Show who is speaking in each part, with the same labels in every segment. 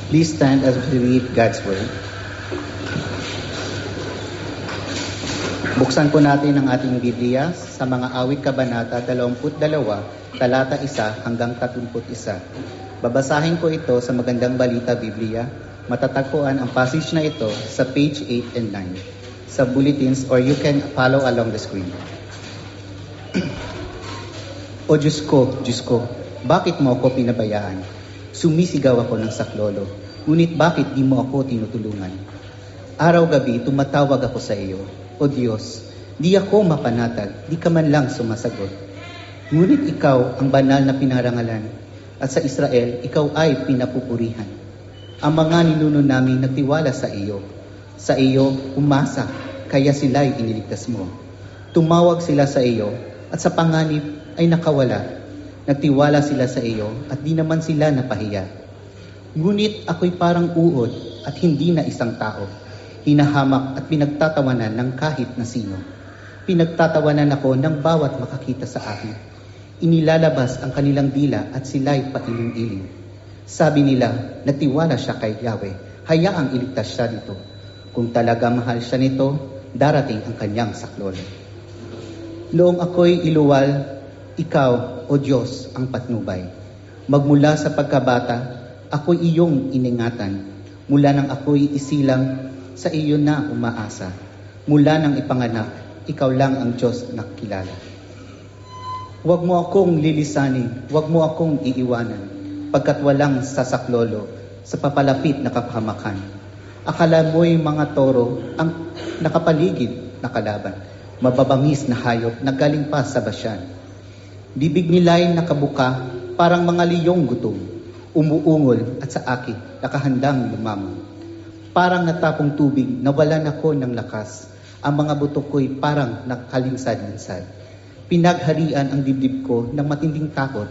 Speaker 1: Please stand as we read God's Word. Buksan po natin ang ating Biblia sa mga awit kabanata 22, talata 1 hanggang 31. Babasahin ko ito sa Magandang Balita Biblia. Matatagpuan ang passage na ito sa page 8 and 9 sa bulletins, or you can follow along the screen. O Diyos ko, bakit mo ako pinabayaan? Sumisigaw ako ng saklolo, ngunit bakit di mo ako tinutulungan? Araw-gabi tumatawag ako sa iyo, O Diyos, di ako mapanatag, di ka man lang sumasagot. Ngunit ikaw ang banal na pinarangalan, at sa Israel, ikaw ay pinapupurihan. Ang mga ninuno namin nagtiwala sa iyo umasa, kaya sila'y iniligtas mo. Tumawag sila sa iyo, at sa panganib ay nakawala. Nagtiwala sila sa iyo, at di naman sila napahiya. Ngunit ako'y parang uod, at hindi na isang tao. Hinahamak at pinagtatawanan ng kahit na sino. Pinagtatawanan ako ng bawat makakita sa akin. Inilalabas ang kanilang dila at sila'y pailing-iling. Sabi nila, nagtiwala siya kay Yahweh, hayaang iligtas siya dito. Kung talaga mahal siya nito, darating ang kanyang saklolo. Noong ako'y iluwal, ikaw, O Diyos, ang patnubay. Magmula sa pagkabata, ako'y iyong iningatan. Mula nang ako'y isilang, sa iyo na umaasa. Mula nang ipanganak, ikaw lang ang Diyos na kilala. Huwag mo akong lilisanin, huwag mo akong iiwanan, pagkat walang sasaklolo sa papalapit na kapahamakan. Akala mo'y mga toro ang nakapaligid na kalaban, mababangis na hayop na galing pa sa Basyan. Bibig nila'y nakabuka, parang mga liyong gutom, umuungol at sa akin nakahandang lumamang. Parang natapong tubig, nawalan ako ng lakas. Ang mga buto ko'y parang nakalinsad-linsad. Pinagharian ang dibdib ko ng matinding takot.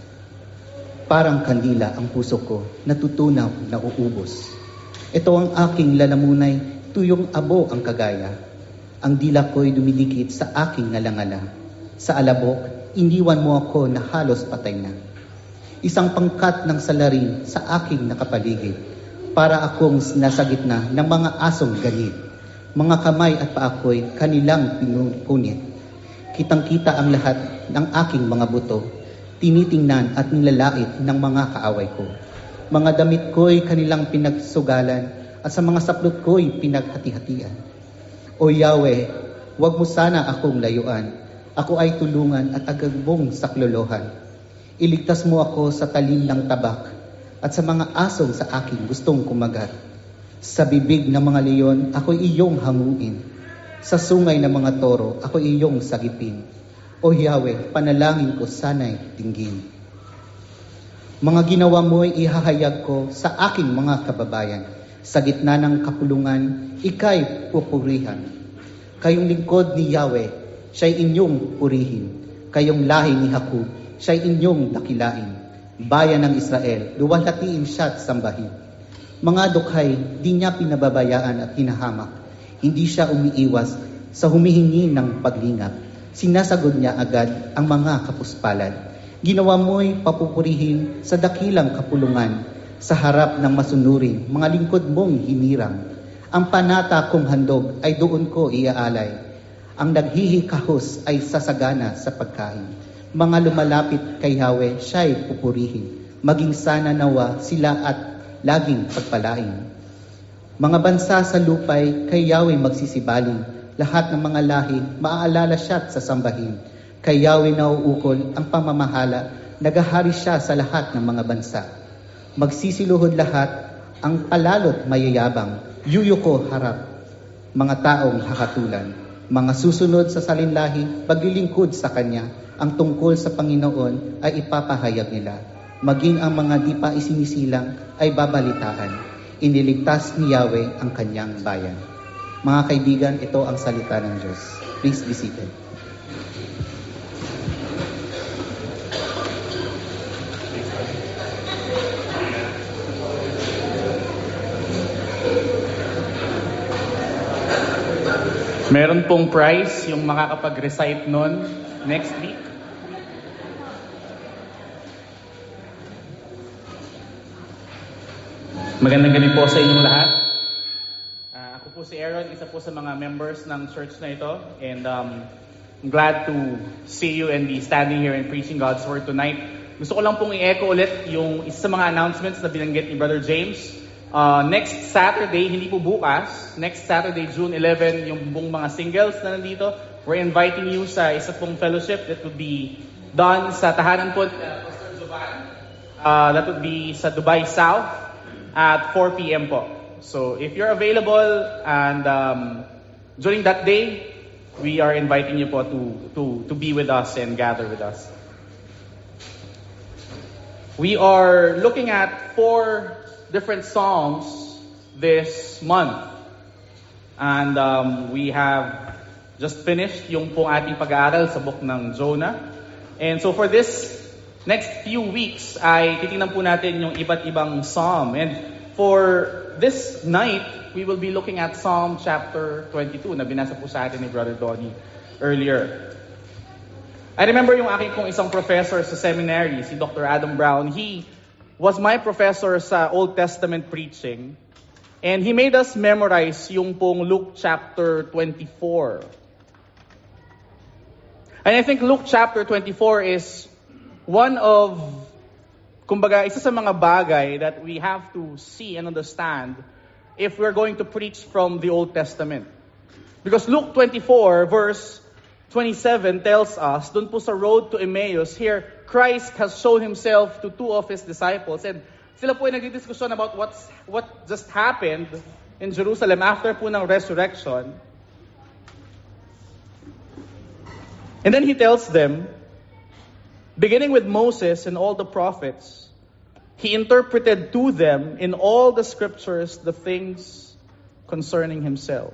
Speaker 1: Parang kandila ang puso ko, natutunaw na uubos. Ito ang aking lalamunay, tuyong abo ang kagaya. Ang dila ko'y dumidikit sa aking ngalangala. Sa alabok, iniwan mo ako na halos patay na. Isang pangkat ng salarin sa aking nakapaligid, para akong nasa gitna ng mga asong ganid. Mga kamay at paa ko'y kanilang pinupunit. Kitang-kita ang lahat ng aking mga buto, tinitingnan at nilalait ng mga kaaway ko. Mga damit ko'y kanilang pinagsugalan, at sa mga saplot ko'y pinaghati-hatian. O Yahweh, huwag mo sana akong layuan. Ako ay tulungan at agagbong saklolohan. Iligtas mo ako sa talim ng tabak at sa mga asong sa akin gustong kumagat. Sa bibig ng mga leon, ako iyong hanguin. Sa sungay ng mga toro, ako iyong sagipin. O Yahweh, panalangin ko sana'y dinggin. Mga ginawa mo'y ihahayag ko sa aking mga kababayan. Sa gitna ng kapulungan, ika'y pupurihan. Kayong lingkod ni Yahweh, siya'y inyong purihin. Kayong lahi ni Jacob, siya'y inyong dakilain. Bayan ng Israel, luwalhatiin siya at sambahin. Mga dukhay, di niya pinababayaan at hinahamak. Hindi siya umiiwas sa humihingi ng paglingap. Sinasagod niya agad ang mga kapuspalad. Ginawa mo'y papupurihin sa dakilang kapulungan. Sa harap ng masunurin, mga lingkod mong hinirang. Ang panata kong handog ay doon ko iaalay. Ang naghihikahos ay sasagana sa pagkain. Mga lumalapit kay Yahweh, siya'y pupurihin. Maging sana nawa sila at laging pagpalain. Mga bansa sa lupay, kay Yahweh magsisibaling. Lahat ng mga lahi, maaalala siya't sasambahin. Kay Yahweh nauukol ang pamamahala, nagahari siya sa lahat ng mga bansa. Magsisiluhod lahat, ang palalot mayayabang, yuyuko harap, mga taong hakatulan. Mga susunod sa salinlahi, paglilingkod sa Kanya, ang tungkol sa Panginoon ay ipapahayag nila. Maging ang mga di pa isinisilang ay babalitaan. Iniligtas ni Yahweh ang Kanyang bayan. Mga kaibigan, ito ang salita ng Diyos. Please be seated.
Speaker 2: Meron pong prize yung makakapag-recite nun next week. Magandang gabi po sa inyong lahat. Ako po si Aaron, isa po sa mga members ng church na ito. And I'm glad to see you and be standing here and preaching God's Word tonight. Gusto ko lang pong i-echo ulit yung isa sa mga announcements na binanggit ni Brother James. Next Saturday, hindi po bukas, next Saturday, June 11, yung buong mga singles na nandito, we're inviting you sa isa pong fellowship that would be done sa tahanan po Pastor Jovan. That would be sa Dubai South at 4 p.m. po. So if you're available and during that day, we are inviting you po to be with us and gather with us. We are looking at 4 different Psalms this month. And we have just finished yung pong ating pag-aaral sa book ng Jonah. And so for this next few weeks ay titingnan po natin yung iba't ibang psalm. And for this night, we will be looking at Psalm chapter 22 na binasa po sa atin ni Brother Donnie earlier. I remember yung aking pong isang professor sa seminary, si Dr. Adam Brown. He was my professor sa Old Testament preaching. And he made us memorize yung pong Luke chapter 24. And I think Luke chapter 24 is one of, kumbaga, isa sa mga bagay that we have to see and understand if we're going to preach from the Old Testament. Because Luke 24 verse 27 tells us, dun po sa road to Emmaus, here, Christ has shown himself to 2 of his disciples. And sila po ay nagdidiskusyon about what just happened in Jerusalem after po ng resurrection. And then he tells them, beginning with Moses and all the prophets, he interpreted to them in all the scriptures the things concerning himself.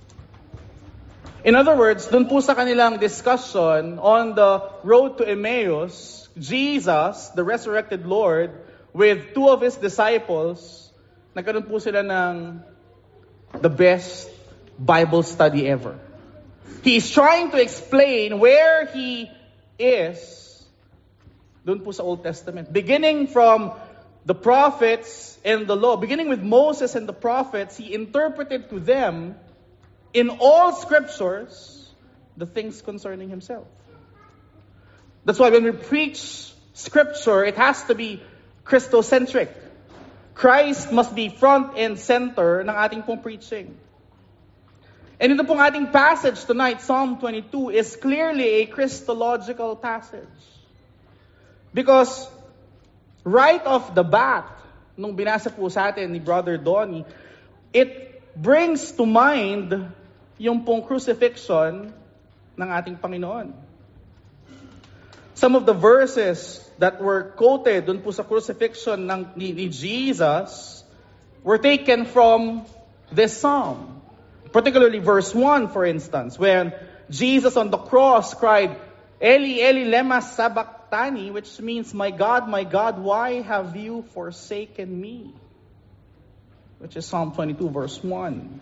Speaker 2: In other words, dun po sa kanilang discussion on the road to Emmaus, Jesus, the resurrected Lord, with 2 of his disciples, nagkaroon po sila ng the best Bible study ever. He's trying to explain where he is doon po sa Old Testament. Beginning from the prophets and the law, beginning with Moses and the prophets, he interpreted to them in all scriptures the things concerning himself. That's why when we preach scripture, it has to be Christocentric. Christ must be front and center ng ating pong preaching. And ito pong ating passage tonight, Psalm 22, is clearly a Christological passage. Because right off the bat, nung binasa po sa atin ni Brother Donnie, it brings to mind yung pong crucifixion ng ating Panginoon. Some of the verses that were quoted dun po sa crucifixion ni Jesus were taken from this psalm. Particularly verse 1, for instance, when Jesus on the cross cried, Eli, Eli, lema sabachthani, which means, my God, why have you forsaken me? Which is Psalm 22, verse 1.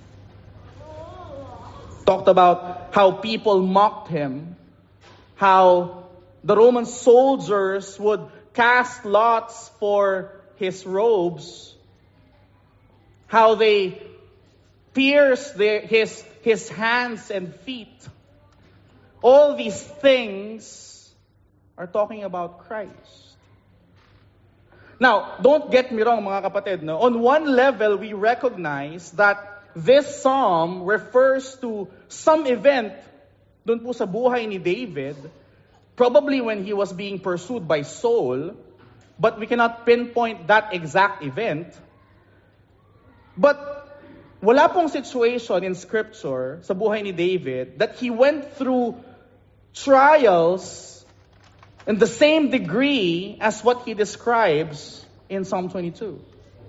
Speaker 2: Talked about how people mocked him, how the Roman soldiers would cast lots for his robes, how they pierced his hands and feet. All these things are talking about Christ. Now, don't get me wrong mga kapatid. No? On one level, we recognize that this psalm refers to some event dun po sa buhay ni David, probably when he was being pursued by Saul, but we cannot pinpoint that exact event. But wala pong situation in Scripture sa buhay ni David that he went through trials in the same degree as what he describes in Psalm 22.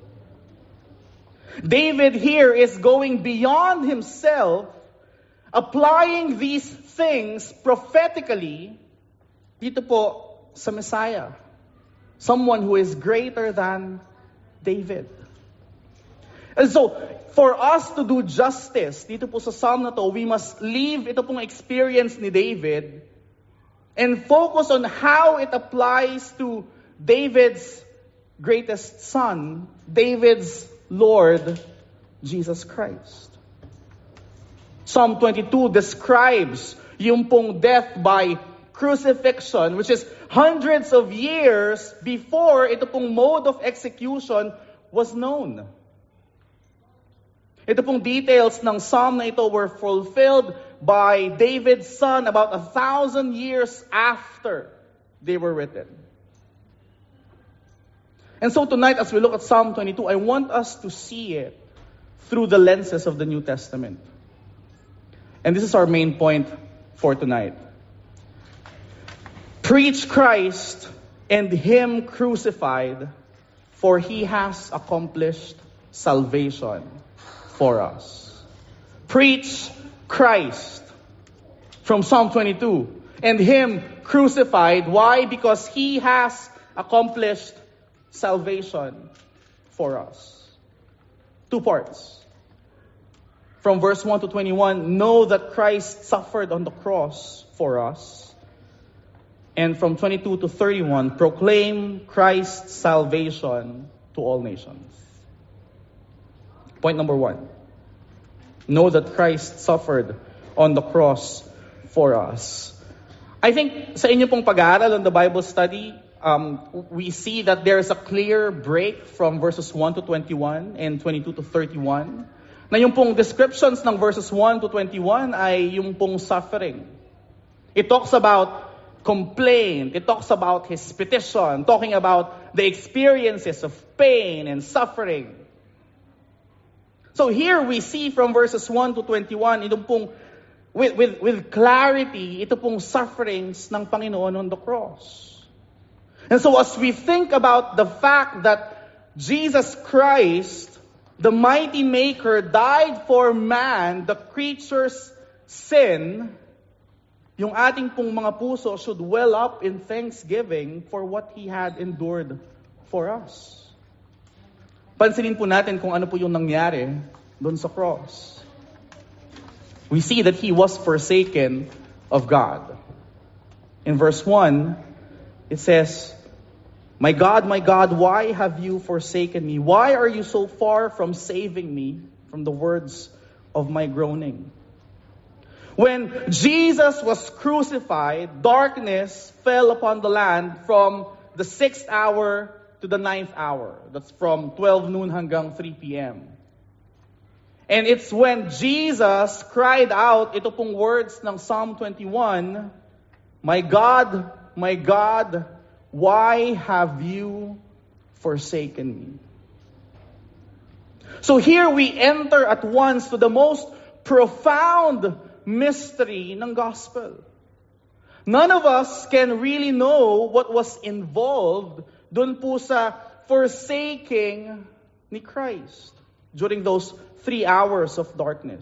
Speaker 2: David here is going beyond himself, applying these things prophetically dito po sa Messiah. Someone who is greater than David. And so, for us to do justice dito po sa psalm na to, we must leave ito pong experience ni David and focus on how it applies to David's greatest son, David's Lord, Jesus Christ. Psalm 22 describes yung pong death by crucifixion, which is hundreds of years before ito pong mode of execution was known. Ito pong details ng psalm na ito were fulfilled by David's son about 1,000 years after they were written. And so tonight, as we look at Psalm 22, I want us to see it through the lenses of the New Testament. And this is our main point for tonight. Preach Christ and Him crucified, for He has accomplished salvation for us. Preach Christ from Psalm 22 and Him crucified. Why? Because He has accomplished salvation for us. 2 parts. From verse 1 to 21, know that Christ suffered on the cross for us. And from 22 to 31, proclaim Christ's salvation to all nations. Point number 1. Know that Christ suffered on the cross for us. I think sa inyo pong pag-aaral on the Bible study, we see that there is a clear break from verses 1 to 21 and 22 to 31. Na yung pong descriptions ng verses 1 to 21 ay yung pong suffering. It talks about complaint. It talks about his petition, talking about the experiences of pain and suffering. So here we see from verses 1 to 21, ito pong, with clarity, ito pong sufferings ng Panginoon on the cross. And so as we think about the fact that Jesus Christ, the mighty maker, died for man, the creature's sin, yung ating pong mga puso should well up in thanksgiving for what He had endured for us. Pansinin po natin kung ano po yung nangyari doon sa cross. We see that He was forsaken of God. In verse 1, it says, my God, why have you forsaken me? Why are you so far from saving me from the words of my groaning? When Jesus was crucified, darkness fell upon the land from the 6th hour to the 9th hour. That's from 12 noon hanggang 3 p.m. And it's when Jesus cried out, ito pong words ng Psalm 21, my God, why have you forsaken me? So here we enter at once to the most profound mystery ng gospel. None of us can really know what was involved dun po sa forsaking ni Christ during those 3 hours of darkness.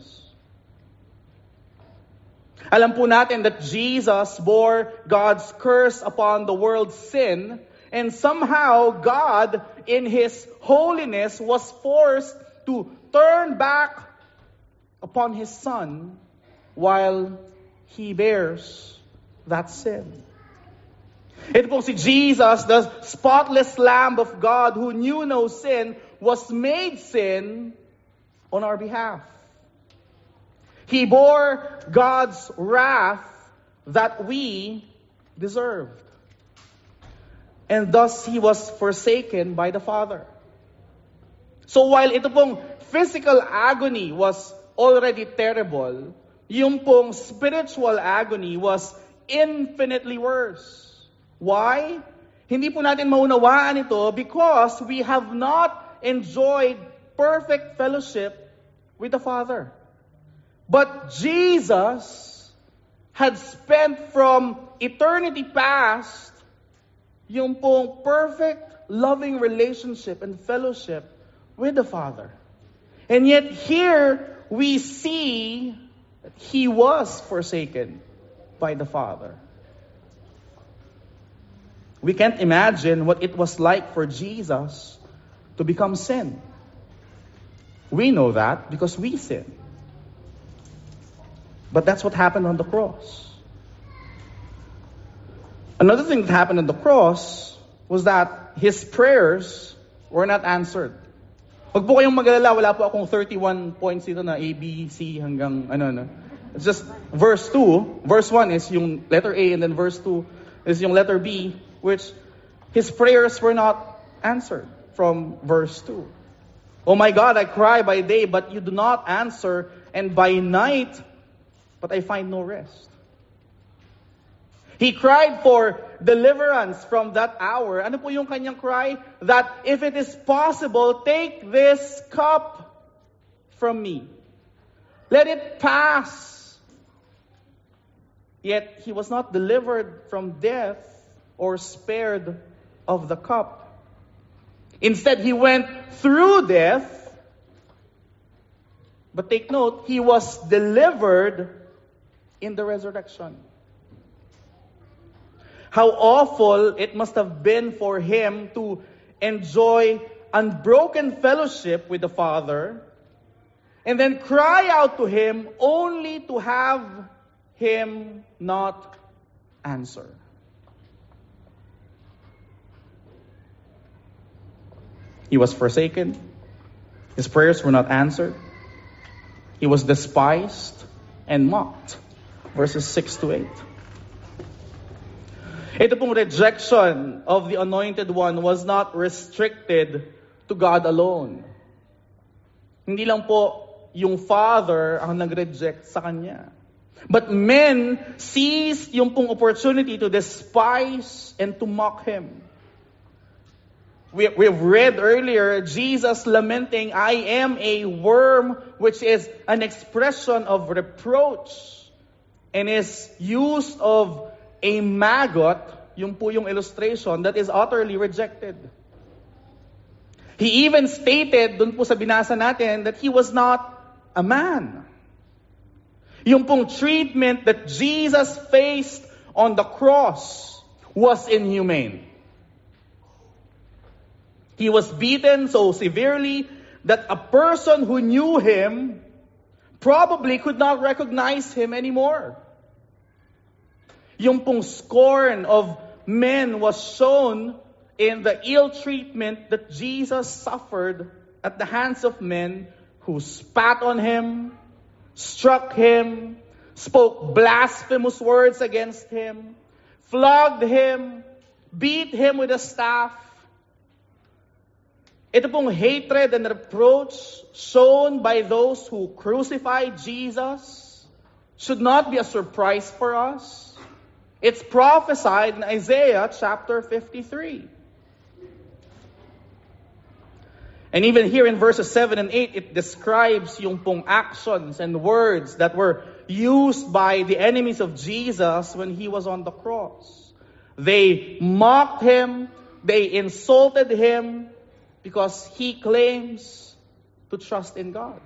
Speaker 2: Alam po natin that Jesus bore God's curse upon the world's sin, and somehow God, in His holiness, was forced to turn back upon His Son while He bears that sin. Ito po si Jesus, the spotless Lamb of God who knew no sin, was made sin on our behalf. He bore God's wrath that we deserved. And thus, He was forsaken by the Father. So while ito pong physical agony was already terrible, yung pong spiritual agony was infinitely worse. Why? Hindi po natin maunawaan ito because we have not enjoyed perfect fellowship with the Father. But Jesus had spent from eternity past yung pong perfect, loving relationship and fellowship with the Father. And yet here we see that He was forsaken by the Father. We can't imagine what it was like for Jesus to become sin. We know that because we sin. But that's what happened on the cross. Another thing that happened on the cross was that his prayers were not answered. Huwag po kayong mag-alala, wala po akong 31 points dito na A, B, C hanggang ano. It's just verse 2. Verse 1 is yung letter A, and then verse 2 is yung letter B, which his prayers were not answered from verse 2. Oh my God, I cry by day, but you do not answer, and by night, but I find no rest. He cried for deliverance from that hour. Ano po yung kanyang cry? That if it is possible, take this cup from me. Let it pass. Yet he was not delivered from death or spared of the cup. Instead, he went through death. But take note, he was delivered in the resurrection. How awful it must have been for him to enjoy unbroken fellowship with the Father and then cry out to him only to have him not answer. He was forsaken. His prayers were not answered. He was despised and mocked. Verses 6 to 8. Ito pong rejection of the Anointed One was not restricted to God alone. Hindi lang po yung Father ang nag-reject sa Kanya. But men seized yung pong opportunity to despise and to mock Him. We've read earlier, Jesus lamenting, I am a worm, which is an expression of reproach and is used of a maggot, yung po yung illustration, that is utterly rejected. He even stated, dun po sa binasa natin, that he was not a man. Yung pong treatment that Jesus faced on the cross was inhumane. He was beaten so severely that a person who knew him probably could not recognize him anymore. Yung pong scorn of men was shown in the ill treatment that Jesus suffered at the hands of men who spat on him, struck him, spoke blasphemous words against him, flogged him, beat him with a staff. Ito pong hatred and reproach shown by those who crucified Jesus should not be a surprise for us. It's prophesied in Isaiah chapter 53. And even here in verses 7 and 8, it describes yung pong actions and words that were used by the enemies of Jesus when he was on the cross. They mocked him, they insulted him, because he claims to trust in God.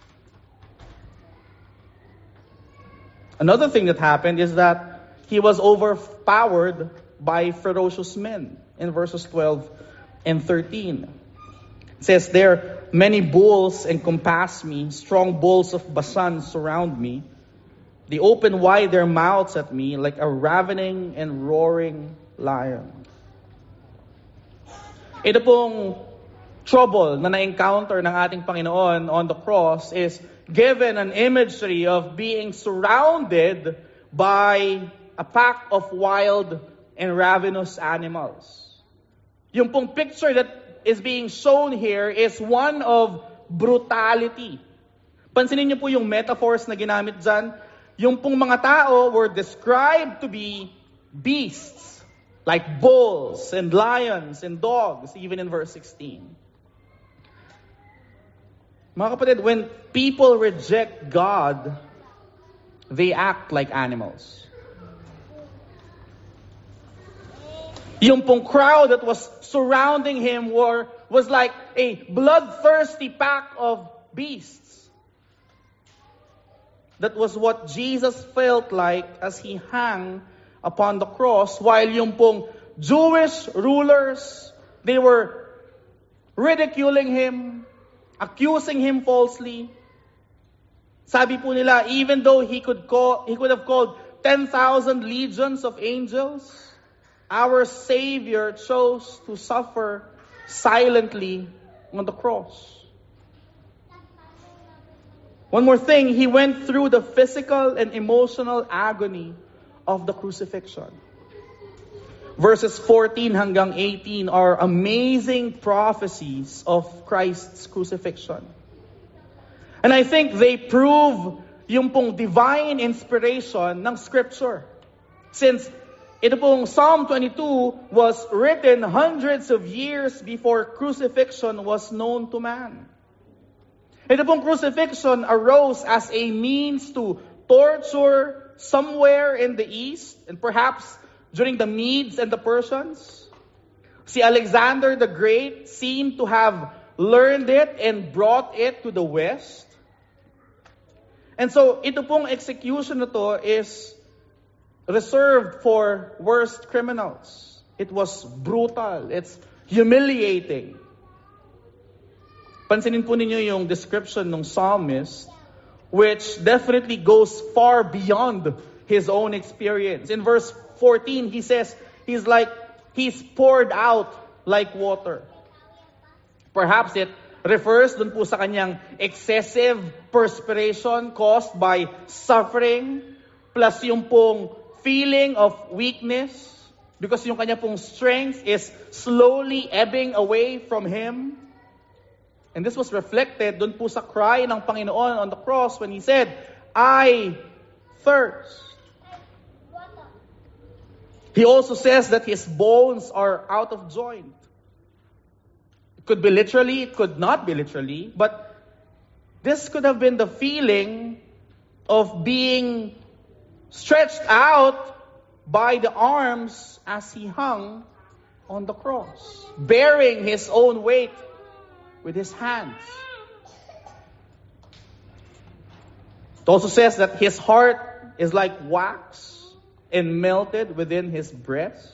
Speaker 2: Another thing that happened is that he was overpowered by ferocious men in verses 12 and 13. It says there, many bulls encompass me, strong bulls of Bashan surround me. They open wide their mouths at me like a ravening and roaring lion. Ito pong trouble na na-encounter ng ating Panginoon on the cross is given an imagery of being surrounded by a pack of wild and ravenous animals. Yung pong picture that is being shown here is one of brutality. Pansinin niyo po yung metaphors na ginamit dyan. Yung pong mga tao were described to be beasts, like bulls and lions and dogs, even in verse 16. Mga kapatid, when people reject God, they act like animals. Yung pong crowd that was surrounding him was like a bloodthirsty pack of beasts. That was what Jesus felt like as he hung upon the cross, while yung pong Jewish rulers, they were ridiculing him, accusing him falsely. Sabi po nila, even though he could have called 10,000 legions of angels our Savior chose to suffer silently on the cross. One more thing, He went through the physical and emotional agony of the crucifixion. Verses 14 hanggang 18 are amazing prophecies of Christ's crucifixion. And I think they prove yung pong divine inspiration ng Scripture. Since ito pong Psalm 22 was written hundreds of years before crucifixion was known to man. Ito pong crucifixion arose as a means to torture somewhere in the East and perhaps during the Medes and the Persians. Si Alexander the Great seemed to have learned it and brought it to the West. And so, ito pong execution na to is reserved for worst criminals. It was brutal. It's humiliating. Pansinin po ninyo yung description ng psalmist, which definitely goes far beyond his own experience. In verse 14, he says, he's poured out like water. Perhaps it refers dun po sa kanyang excessive perspiration caused by suffering, plus yung pong feeling of weakness, because yung kanya pong strength is slowly ebbing away from him. And this was reflected dun po sa cry ng Panginoon on the cross when He said, I thirst. He also says that His bones are out of joint. It could be literally, it could not be literally, but this could have been the feeling of being stretched out by the arms as He hung on the cross, bearing His own weight with His hands. It also says that His heart is like wax and melted within His breast.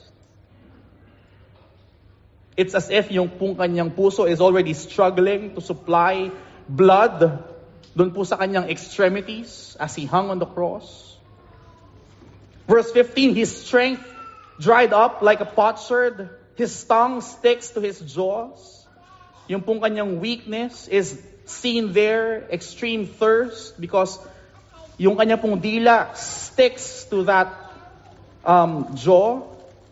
Speaker 2: It's as if yung pong kanyang puso is already struggling to supply blood dun po sa kanyang extremities as He hung on the cross. Verse 15, His strength dried up like a potsherd. His tongue sticks to His jaws. Yung pong kanyang weakness is seen there, extreme thirst, because yung kanya pong dila sticks to that jaw.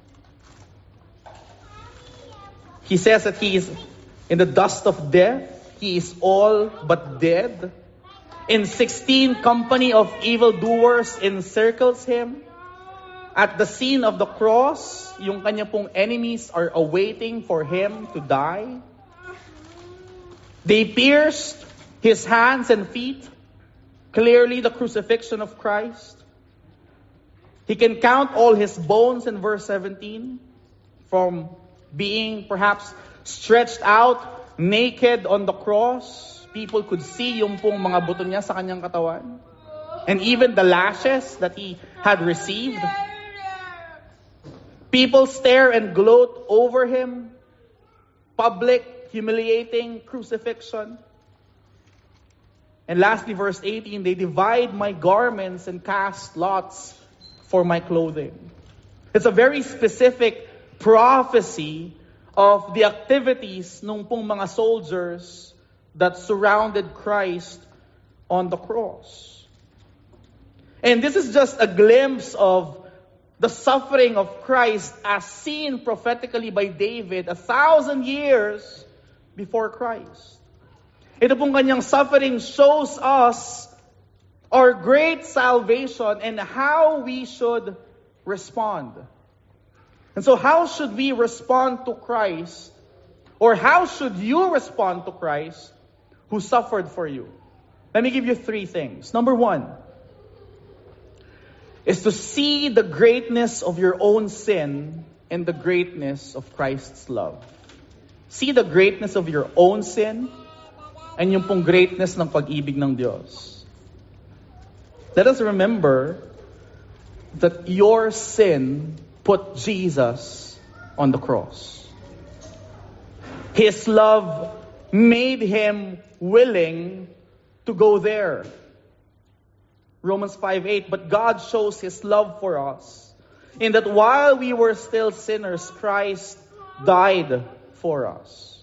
Speaker 2: He says that He is in the dust of death. He is all but dead. In 16, company of evildoers encircles Him. At the scene of the cross, yung kanya pong enemies are awaiting for Him to die. They pierced His hands and feet. Clearly the crucifixion of Christ. He can count all His bones in verse 17 from being perhaps stretched out naked on the cross. People could see yung pong mga buto niya sa kanyang katawan. And even the lashes that He had received. People stare and gloat over Him. Public, humiliating crucifixion. And lastly, verse 18, they divide my garments and cast lots for my clothing. It's a very specific prophecy of the activities nung pong mga soldiers that surrounded Christ on the cross. And this is just a glimpse of the suffering of Christ as seen prophetically by David 1,000 years before Christ. Ito pong kanyang suffering shows us our great salvation and how we should respond. And so how should we respond to Christ? Or how should you respond to Christ who suffered for you? Let me give you 3 things. Number 1 is to see the greatness of your own sin and the greatness of Christ's love. See the greatness of your own sin and yung pong greatness ng pag-ibig ng Diyos. Let us remember that your sin put Jesus on the cross. His love made Him willing to go there. Romans 5:8, but God shows His love for us in that while we were still sinners, Christ died for us.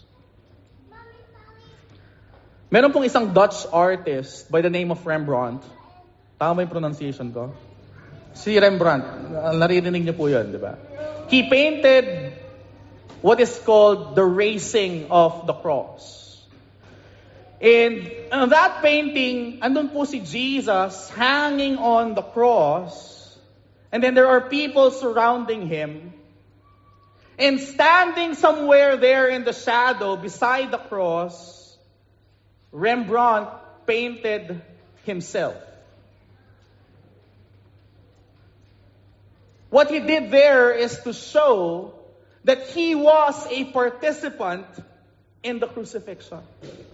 Speaker 2: Meron pong isang Dutch artist by the name of Rembrandt. Tama yung pronunciation ko? Si Rembrandt. Naririnig niyo po yun, di ba? He painted what is called the Raising of the Cross. And in that painting, andun po si Jesus hanging on the cross. And then there are people surrounding him. And standing somewhere there in the shadow beside the cross, Rembrandt painted himself. What he did there is to show that he was a participant in the crucifixion.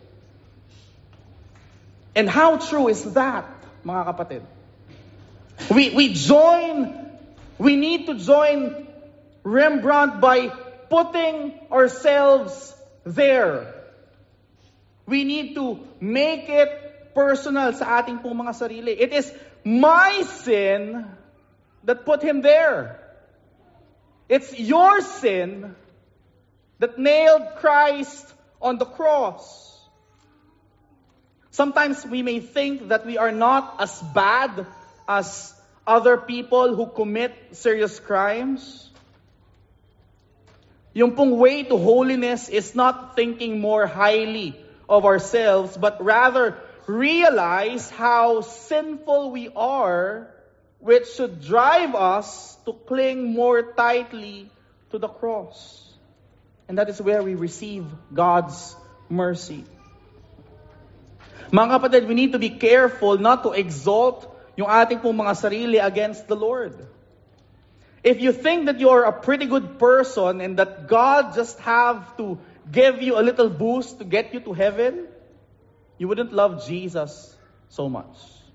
Speaker 2: And how true is that, mga kapatid? We need to join Rembrandt by putting ourselves there. We need to make it personal sa ating pong mga sarili. It is my sin that put him there. It's your sin that nailed Christ on the cross. Sometimes we may think that we are not as bad as other people who commit serious crimes. Yung pong way to holiness is not thinking more highly of ourselves, but rather realize how sinful we are, which should drive us to cling more tightly to the cross. And that is where we receive God's mercy. Mga kapatid, we need to be careful not to exalt yung ating pong mga sarili against the Lord. If you think that you are a pretty good person and that God just have to give you a little boost to get you to heaven, you wouldn't love Jesus so much.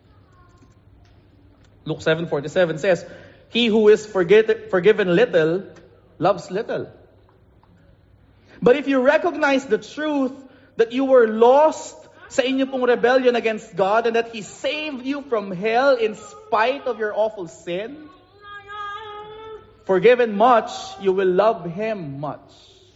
Speaker 2: Luke 7:47 says, "He who is forgiven little, loves little." But if you recognize the truth that you were lost sa inyo pong rebellion against God and that He saved you from hell in spite of your awful sin, forgiven much, you will love Him much.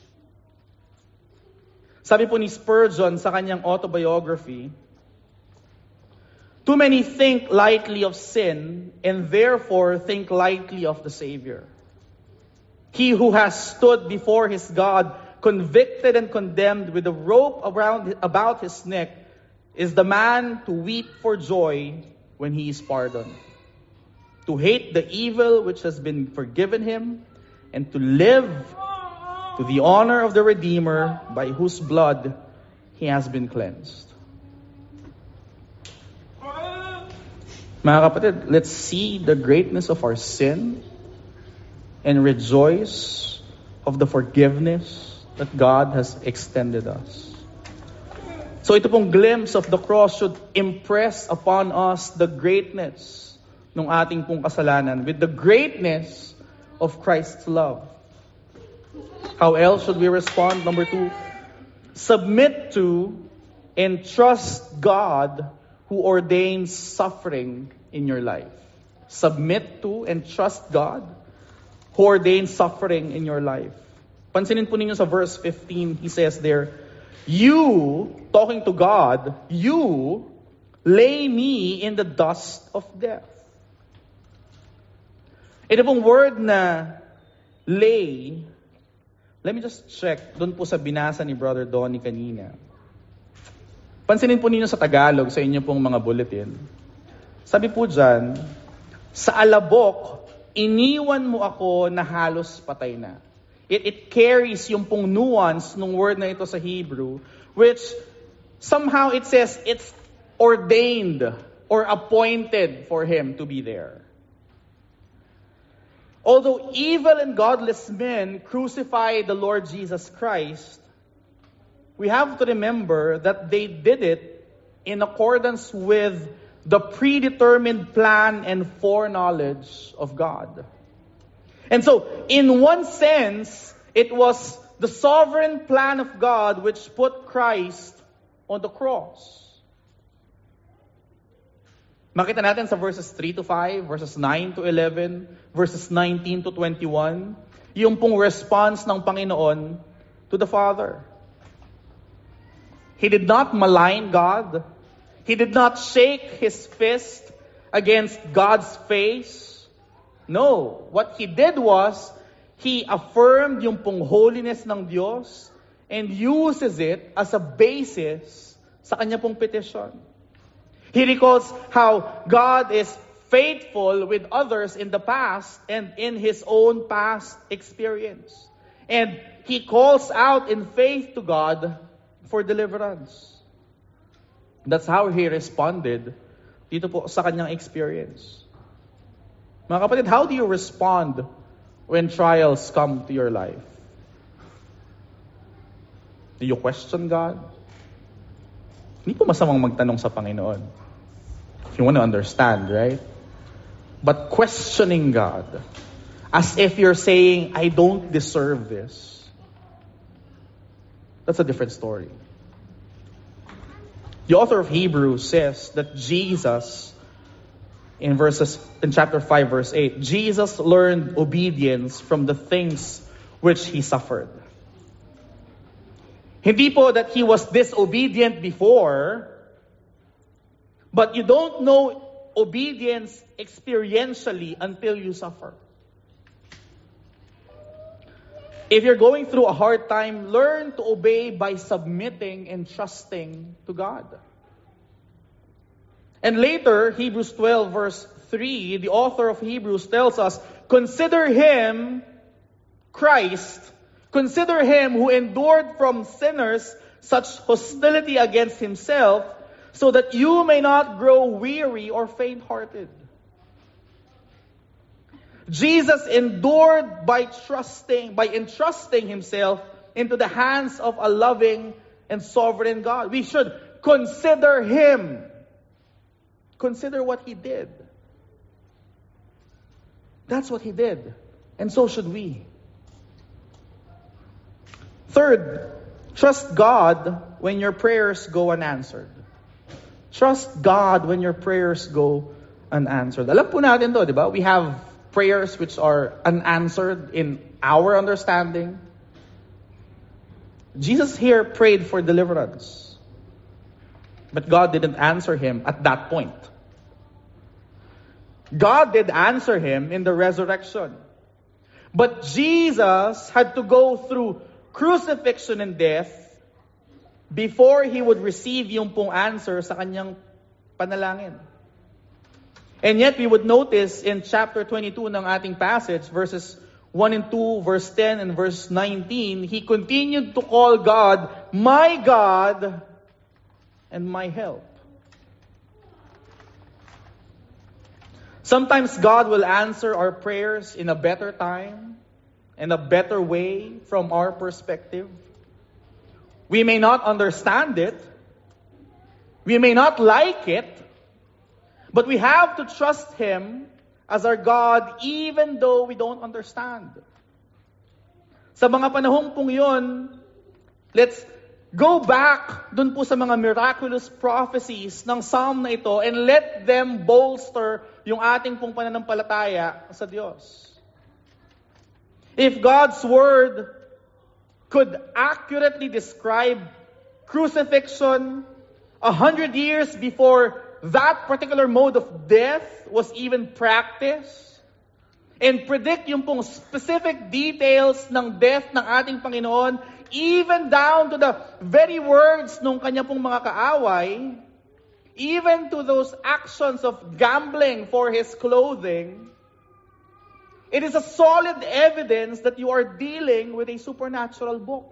Speaker 2: Sabi po ni Spurgeon sa kanyang autobiography, "Too many think lightly of sin and therefore think lightly of the Savior. He who has stood before his God, convicted and condemned with a rope about his neck, is the man to weep for joy when he is pardoned. To hate the evil which has been forgiven him, and to live to the honor of the Redeemer by whose blood he has been cleansed." Mga kapatid, let's see the greatness of our sin and rejoice of the forgiveness that God has extended us. So ito pong glimpse of the cross should impress upon us the greatness ng ating pong kasalanan with the greatness of Christ's love. How else should we respond? Number 2, submit to and trust God who ordains suffering in your life. Submit to and trust God who ordains suffering in your life. Pansinin po ninyo sa verse 15, he says there, "You," talking to God, "you lay me in the dust of death." Ito pong word na lay, let me just check doon po sa binasa ni Brother Donnie kanina. Pansinin po ninyo sa Tagalog, sa inyo pong mga bulletin. Sabi po dyan, "Sa alabok, iniwan mo ako na halos patay na." It carries yung pong nuance ng word na ito sa Hebrew, which somehow it says it's ordained or appointed for him to be there. Although evil and godless men crucified the Lord Jesus Christ, we have to remember that they did it in accordance with the predetermined plan and foreknowledge of God. And so, in one sense, it was the sovereign plan of God which put Christ on the cross. Makita natin sa verses 3 to 5, verses 9 to 11, verses 19 to 21, yung pong response ng Panginoon to the Father. He did not malign God. He did not shake his fist against God's face. No. What he did was, he affirmed yung pong holiness ng Diyos and uses it as a basis sa kanya pong petition. He recalls how God is faithful with others in the past and in his own past experience. And he calls out in faith to God for deliverance. That's how he responded dito po sa kanyang experience. Mga kapatid, how do you respond when trials come to your life? Do you question God? Hindi po masamang magtanong sa Panginoon. If you want to understand, right? But questioning God, as if you're saying, I don't deserve this, that's a different story. The author of Hebrews says that Jesus, in chapter 5, verse 8, Jesus learned obedience from the things which he suffered. Hindi po that he was disobedient before, but you don't know obedience experientially until you suffer. If you're going through a hard time, learn to obey by submitting and trusting to God. And later, Hebrews 12 verse 3, the author of Hebrews tells us, consider him, Christ, consider him who endured from sinners such hostility against himself, so that you may not grow weary or faint-hearted. Jesus endured by entrusting himself into the hands of a loving and sovereign God. We should consider him. Consider what he did. That's what he did. And so should we. Third, trust God when your prayers go unanswered. Trust God when your prayers go unanswered. Alam po natin to, di ba? We have prayers which are unanswered in our understanding. Jesus here prayed for deliverance. But God didn't answer him at that point. God did answer him in the resurrection. But Jesus had to go through crucifixion and death before he would receive yung pong answer sa kanyang panalangin. And yet we would notice in chapter 22 ng ating passage, verses 1 and 2, verse 10 and verse 19, he continued to call God and my help. Sometimes God will answer our prayers in a better time, in a better way from our perspective. We may not understand it. We may not like it. But we have to trust him as our God even though we don't understand. Sa mga panahong pong yun, let's go back dun po sa mga miraculous prophecies ng Psalm na ito and let them bolster yung ating pong pananampalataya sa Diyos. If God's Word could accurately describe crucifixion 100 years before that particular mode of death was even practiced, and predict yung pong specific details ng death ng ating Panginoon, even down to the very words nung kanya pong mga kaaway, even to those actions of gambling for his clothing, it is a solid evidence that you are dealing with a supernatural book.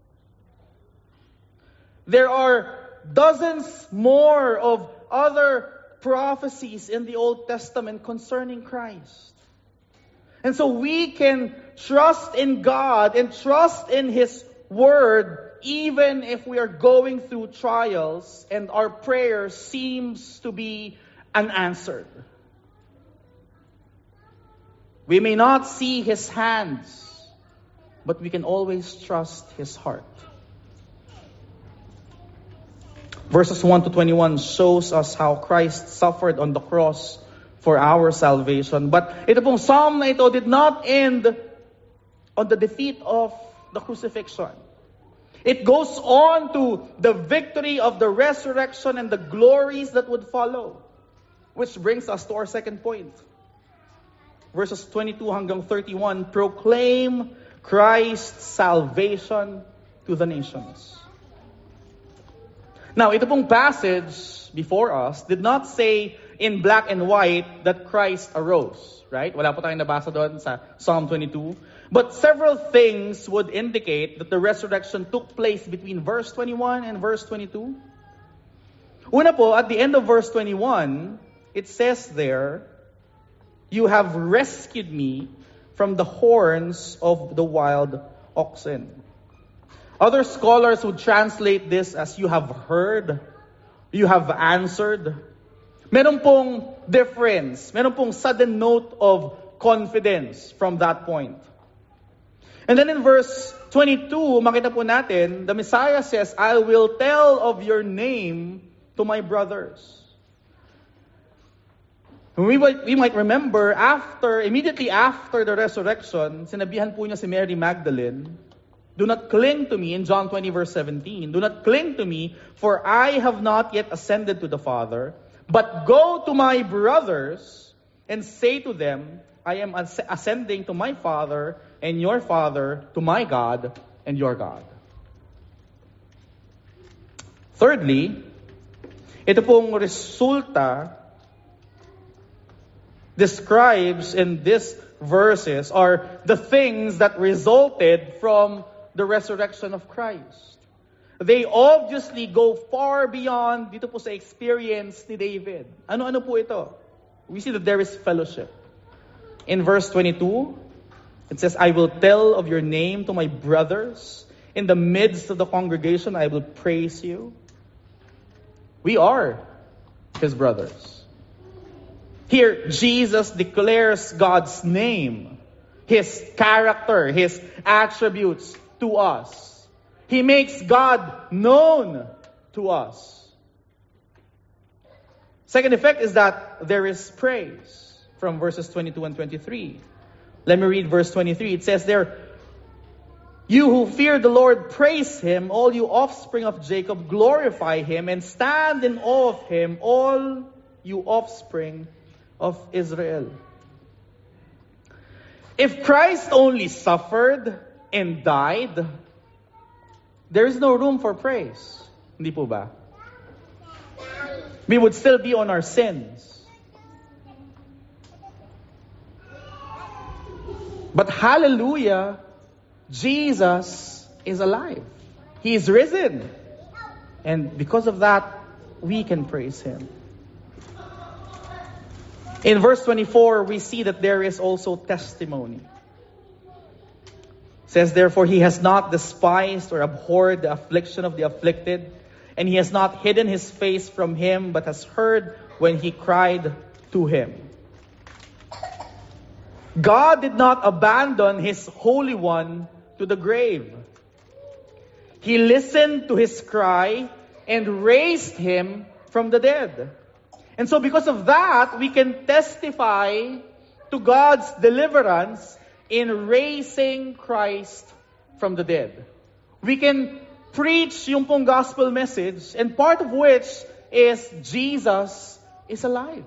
Speaker 2: There are dozens more of other prophecies in the Old Testament concerning Christ. And so we can trust in God and trust in His Word even if we are going through trials and our prayer seems to be unanswered. We may not see His hands, but we can always trust His heart. Verses 1 to 21 shows us how Christ suffered on the cross for our salvation. But ito pong psalm na ito did not end on the defeat of the crucifixion. It goes on to the victory of the resurrection and the glories that would follow. Which brings us to our second point. Verses 22 hanggang 31, proclaim Christ's salvation to the nations. Now, ito pong passage before us did not say in black and white that Christ arose, right? Wala po tayong nabasa doon sa Psalm 22. But several things would indicate that the resurrection took place between verse 21 and verse 22. Una po, at the end of verse 21, it says there, "You have rescued me from the horns of the wild oxen." Other scholars would translate this as "you have heard," "you have answered." Meron pong difference, meron pong sudden note of confidence from that point. And then in verse 22, makita po natin, the Messiah says, "I will tell of your name to my brothers." We might remember, immediately after the resurrection, sinabihan po niya si Mary Magdalene, "Do not cling to me," in John 20 verse 17, "Do not cling to me, for I have not yet ascended to the Father, but go to my brothers and say to them, I am ascending to my Father and your Father, to my God and your God." Thirdly, ito pong resulta describes in these verses are the things that resulted from the resurrection of Christ. They obviously go far beyond dito po sa experience ni David. Ano-ano po ito? We see that there is fellowship. In verse 22, it says, "I will tell of your name to my brothers. In the midst of the congregation, I will praise you." We are his brothers. Here, Jesus declares God's name, his character, his attributes to us. He makes God known to us. Second effect is that there is praise from verses 22 and 23. Let me read verse 23. It says there, "You who fear the Lord, praise him. All you offspring of Jacob, glorify him and stand in awe of him, all you offspring of Israel." If Christ only suffered and died, there is no room for praise. Hindi po ba? We would still be on our sins. But hallelujah, Jesus is alive. He is risen. And because of that, we can praise him. In verse 24, we see that there is also testimony. It says, "Therefore he has not despised or abhorred the affliction of the afflicted, and he has not hidden his face from him, but has heard when he cried to him." God did not abandon his Holy One to the grave. He listened to his cry and raised him from the dead. And so because of that, we can testify to God's deliverance in raising Christ from the dead. We can preach yung pong gospel message, and part of which is Jesus is alive.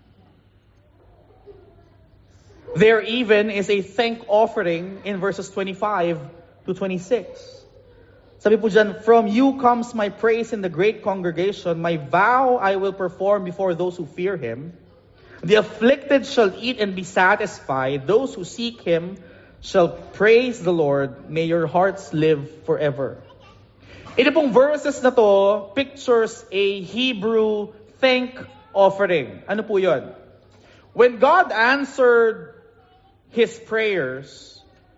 Speaker 2: There even is a thank offering in verses 25 to 26. Sabi po dyan, "From you comes my praise in the great congregation. My vow I will perform before those who fear him. The afflicted shall eat and be satisfied. Those who seek him shall praise the Lord. May your hearts live forever." Ito pong verses na to pictures a Hebrew thank offering. Ano po yun? When God answered his prayers,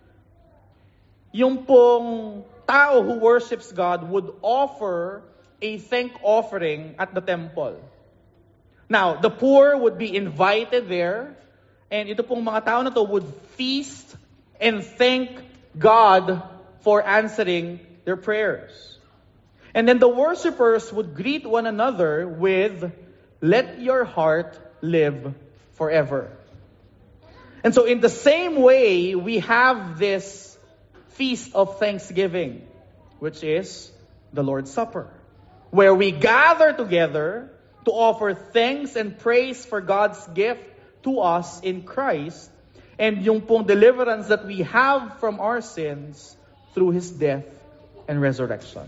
Speaker 2: yung pong tao who worships God would offer a thank offering at the temple. Now, the poor would be invited there, and ito pong mga tao na to would feast and thank God for answering their prayers. And then the worshipers would greet one another with, "Let your heart live forever." And so in the same way, we have this feast of thanksgiving, which is the Lord's Supper, where we gather together to offer thanks and praise for God's gift to us in Christ, and yung pong deliverance that we have from our sins through His death and resurrection.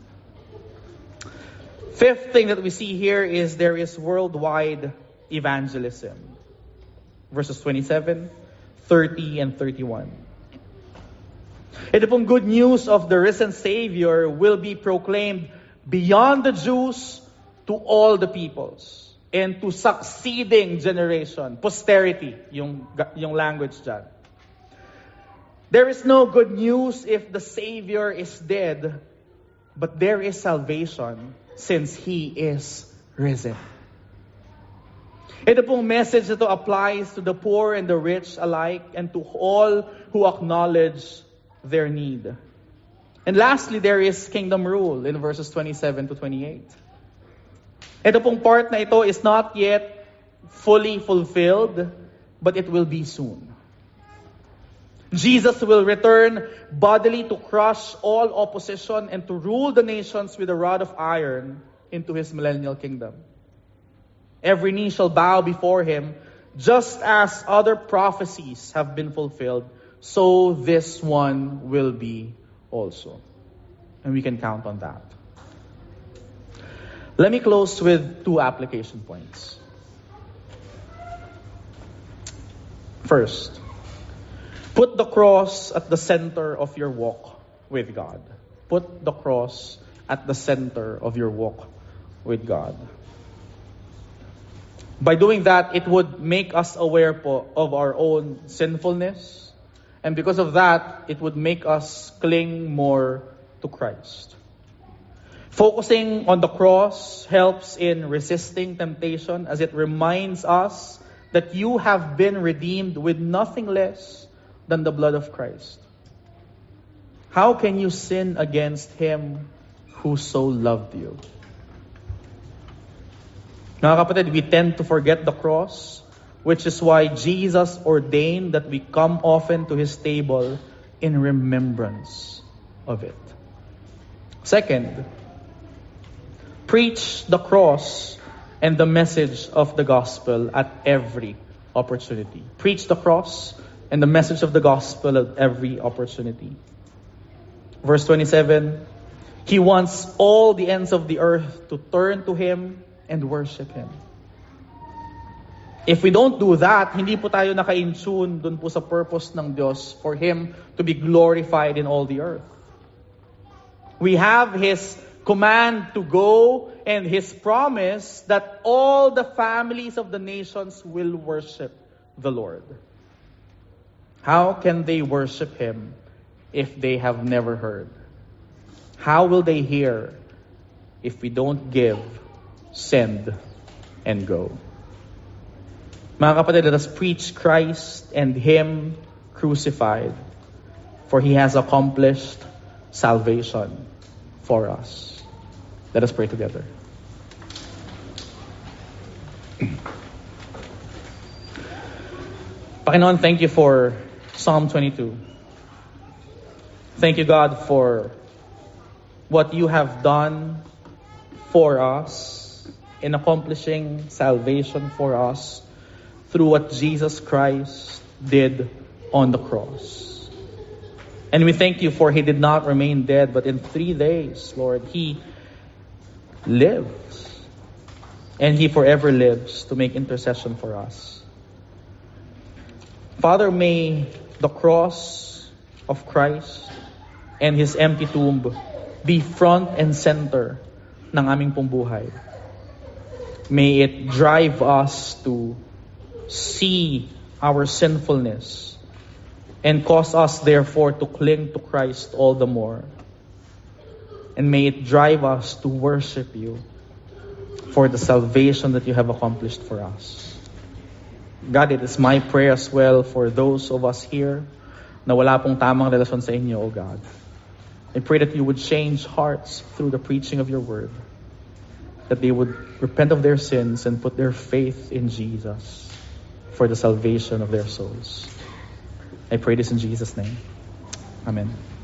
Speaker 2: Fifth thing that we see here is there is worldwide evangelism. Verses 27, 30, and 31. Ito pong good news of the risen Savior will be proclaimed beyond the Jews to all the peoples and to succeeding generation, posterity, yung language dyan. There is no good news if the Savior is dead, but there is salvation since He is risen. Ito pong message na to applies to the poor and the rich alike and to all who acknowledge their need. And lastly, there is kingdom rule in verses 27 to 28. Ito pong part na ito is not yet fully fulfilled, but it will be soon. Jesus will return bodily to crush all opposition and to rule the nations with a rod of iron into His millennial kingdom. Every knee shall bow before Him, just as other prophecies have been fulfilled, so this one will be also. And we can count on that. Let me close with 2 application points. First, put the cross at the center of your walk with God. Put the cross at the center of your walk with God. By doing that, it would make us aware of our own sinfulness. And because of that, it would make us cling more to Christ. Focusing on the cross helps in resisting temptation as it reminds us that you have been redeemed with nothing less than the blood of Christ. How can you sin against Him who so loved you? Mga kapatid, we tend to forget the cross, which is why Jesus ordained that we come often to His table in remembrance of it. Second, preach the cross and the message of the gospel at every opportunity. Preach the cross and the message of the gospel at every opportunity. Verse 27, He wants all the ends of the earth to turn to Him and worship Him. If we don't do that, hindi po tayo naka-in-tune dun po sa purpose ng Diyos for Him to be glorified in all the earth. We have His command to go and His promise that all the families of the nations will worship the Lord. How can they worship Him if they have never heard? How will they hear if we don't give, send, and go? Mga kapatid, let us preach Christ and Him crucified, for He has accomplished salvation for us. Let us pray together. Panginoon, thank you for Psalm 22. Thank you, God, for what you have done for us in accomplishing salvation for us through what Jesus Christ did on the cross. And we thank you for He did not remain dead, but in 3 days, Lord, He lives. And He forever lives to make intercession for us. Father, may the cross of Christ and His empty tomb be front and center ng aming pong buhay. May it drive us to see our sinfulness and cause us therefore to cling to Christ all the more. And may it drive us to worship you for the salvation that you have accomplished for us. God, it is my prayer as well for those of us here na wala pong tamang relasyon sa inyo, O God. I pray that you would change hearts through the preaching of your word, that they would repent of their sins and put their faith in Jesus for the salvation of their souls. I pray this in Jesus' name. Amen.